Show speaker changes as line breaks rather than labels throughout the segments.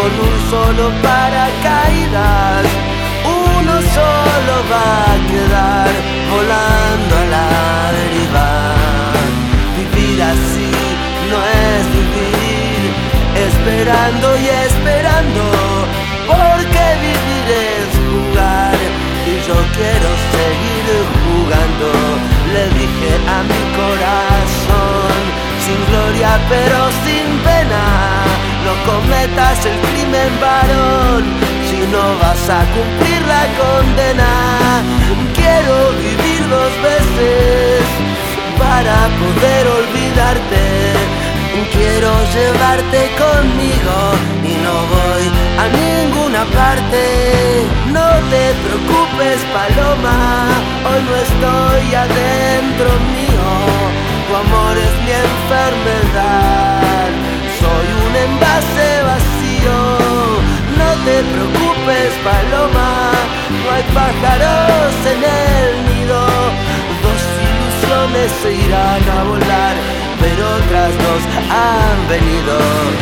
con un solo paracaídas, uno solo va a quedar volando a la deriva. Vivir así no es vivir, esperando y esperando, porque vivir es jugar y yo quiero seguir jugando. Le dije a mi corazón, sin gloria pero sin pena, no cometas el crimen, varón, si no vas a cumplir la condena. Quiero vivir dos veces para poder olvidarte. Quiero llevarte conmigo y no voy a ninguna parte. No te preocupes, paloma, hoy no estoy adentro mío. Tu amor es mi enfermedad, soy un envase vacío. No te preocupes, paloma, no hay pájaros en el nido. Dos ilusiones se irán a volar, pero otras dos han venido.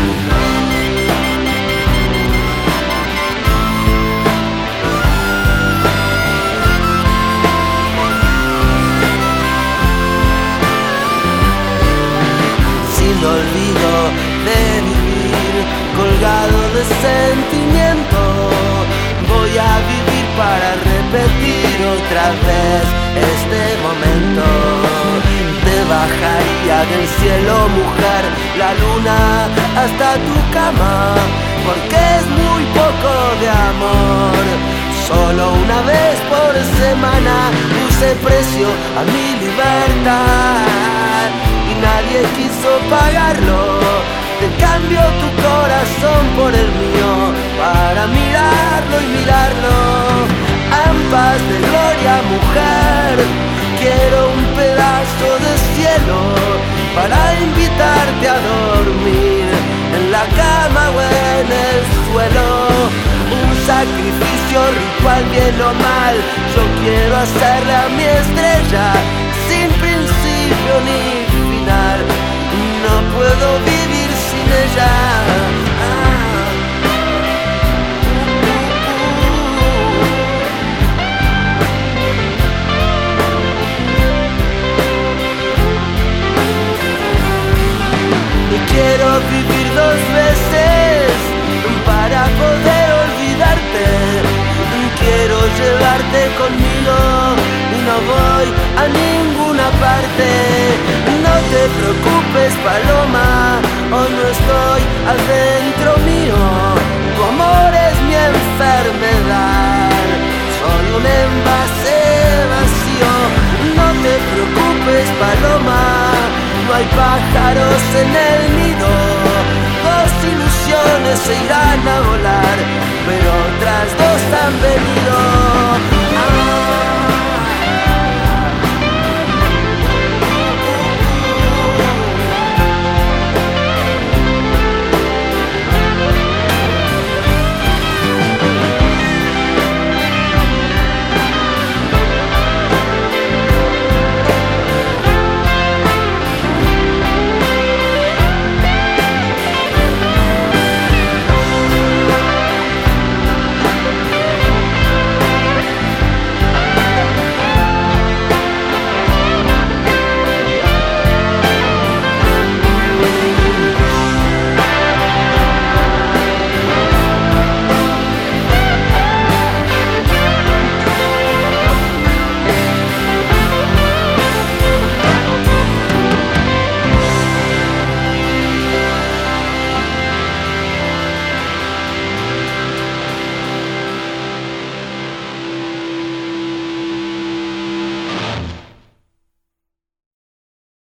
Sin olvido de vivir, colgado de sentimiento, voy a vivir para repetir otra vez este momento. Te bajaría del cielo, mujer, la luna hasta tu cama, porque es muy poco de amor. Solo una vez por semana puse precio a mi libertad y nadie quiso pagarlo. Te cambio tu corazón por el mío para mirarlo y mirarlo. Ambas de gloria, mujer, quiero un pedazo de cielo para invitarte a dormir en la cama o en el suelo. Un sacrificio ritual, bien o mal, yo quiero hacerle a mi estrella sin principio ni final. No puedo vivir sin ella. Quiero vivir dos veces para poder olvidarte. Quiero llevarte conmigo y no voy a ninguna parte. No te preocupes, paloma, hoy no estoy adentro mío. Tu amor es mi enfermedad, soy un envase vacío. No te preocupes, paloma, no hay pájaros en el nido. Dos ilusiones se irán a volar, pero otras dos han venido.